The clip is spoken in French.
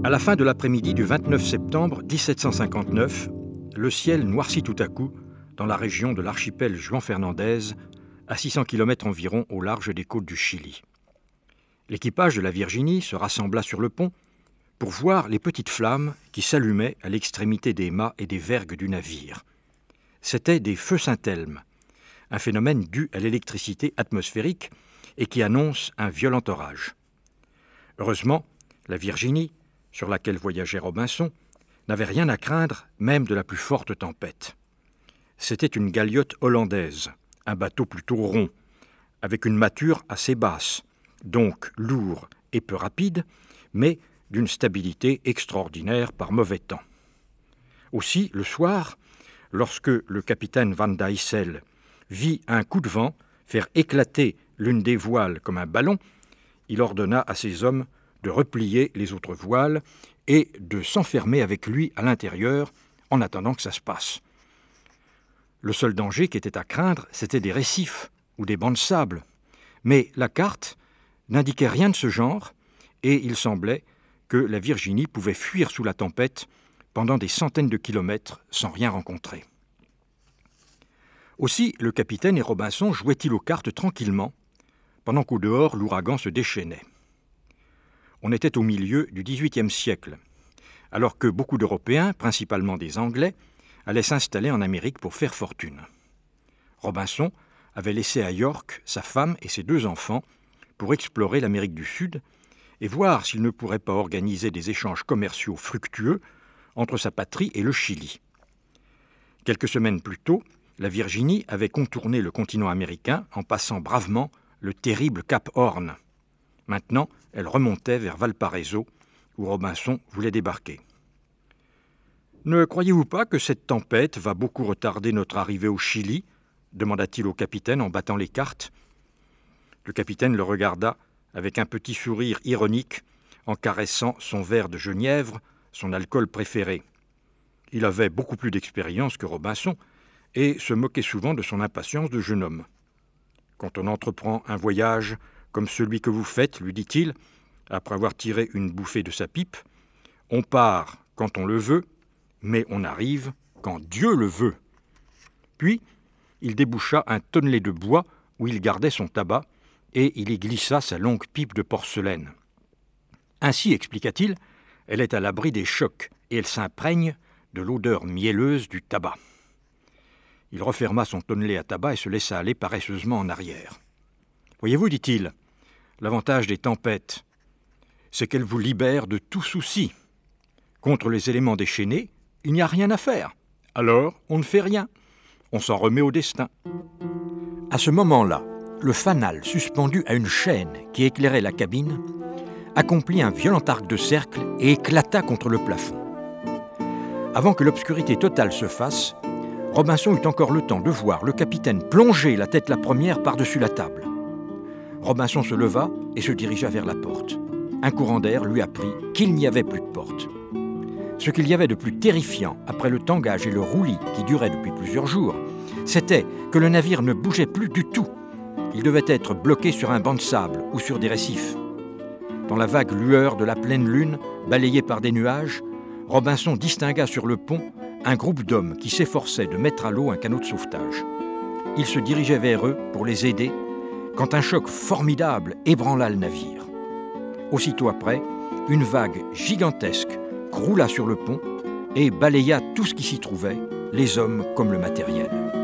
À la fin de l'après-midi du 29 septembre 1759, le ciel noircit tout à coup dans la région de l'archipel Juan Fernandez, à 600 km environ au large des côtes du Chili. L'équipage de la Virginie se rassembla sur le pont pour voir les petites flammes qui s'allumaient à l'extrémité des mâts et des vergues du navire. C'étaient des feux Saint-Elme, un phénomène dû à l'électricité atmosphérique et qui annonce un violent orage. Heureusement, la Virginie, sur laquelle voyageait Robinson, n'avait rien à craindre même de la plus forte tempête. C'était une galiote hollandaise, un bateau plutôt rond, avec une mâture assez basse, donc lourd et peu rapide, mais d'une stabilité extraordinaire par mauvais temps. Aussi, le soir, lorsque le capitaine Van Duyssel vit un coup de vent faire éclater l'une des voiles comme un ballon, il ordonna à ses hommes de replier les autres voiles et de s'enfermer avec lui à l'intérieur en attendant que ça se passe. Le seul danger qui était à craindre, c'était des récifs ou des bancs de sable. Mais la carte n'indiquait rien de ce genre et il semblait que la Virginie pouvait fuir sous la tempête pendant des centaines de kilomètres sans rien rencontrer. Aussi, le capitaine et Robinson jouaient-ils aux cartes tranquillement, pendant qu'au dehors, l'ouragan se déchaînait. On était au milieu du XVIIIe siècle, alors que beaucoup d'Européens, principalement des Anglais, allaient s'installer en Amérique pour faire fortune. Robinson avait laissé à York sa femme et ses 2 enfants pour explorer l'Amérique du Sud et voir s'il ne pourrait pas organiser des échanges commerciaux fructueux entre sa patrie et le Chili. Quelques semaines plus tôt, la Virginie avait contourné le continent américain en passant bravement le terrible Cap Horn. Maintenant, elle remontait vers Valparaiso, où Robinson voulait débarquer. « Ne croyez-vous pas que cette tempête va beaucoup retarder notre arrivée au Chili ?» demanda-t-il au capitaine en battant les cartes. Le capitaine le regarda avec un petit sourire ironique en caressant son verre de genièvre, son alcool préféré. Il avait beaucoup plus d'expérience que Robinson et se moquait souvent de son impatience de jeune homme. « Quand on entreprend un voyage comme celui que vous faites, lui dit-il, après avoir tiré une bouffée de sa pipe, on part quand on le veut, mais on arrive quand Dieu le veut. » Puis, il déboucha un tonnelet de bois où il gardait son tabac et il y glissa sa longue pipe de porcelaine. Ainsi, expliqua-t-il, elle est à l'abri des chocs et elle s'imprègne de l'odeur mielleuse du tabac. Il referma son tonnelet à tabac et se laissa aller paresseusement en arrière. « Voyez-vous, dit-il, l'avantage des tempêtes, c'est qu'elles vous libèrent de tout souci. Contre les éléments déchaînés, il n'y a rien à faire. Alors, on ne fait rien. On s'en remet au destin. » À ce moment-là, le fanal suspendu à une chaîne qui éclairait la cabine accomplit un violent arc de cercle et éclata contre le plafond. Avant que l'obscurité totale se fasse, Robinson eut encore le temps de voir le capitaine plonger la tête la première par-dessus la table. Robinson se leva et se dirigea vers la porte. Un courant d'air lui apprit qu'il n'y avait plus de porte. Ce qu'il y avait de plus terrifiant après le tangage et le roulis qui duraient depuis plusieurs jours, c'était que le navire ne bougeait plus du tout. Il devait être bloqué sur un banc de sable ou sur des récifs. Dans la vague lueur de la pleine lune, balayée par des nuages, Robinson distingua sur le pont un groupe d'hommes qui s'efforçaient de mettre à l'eau un canot de sauvetage. Il se dirigeait vers eux pour les aider quand un choc formidable ébranla le navire. Aussitôt après, une vague gigantesque croula sur le pont et balaya tout ce qui s'y trouvait, les hommes comme le matériel.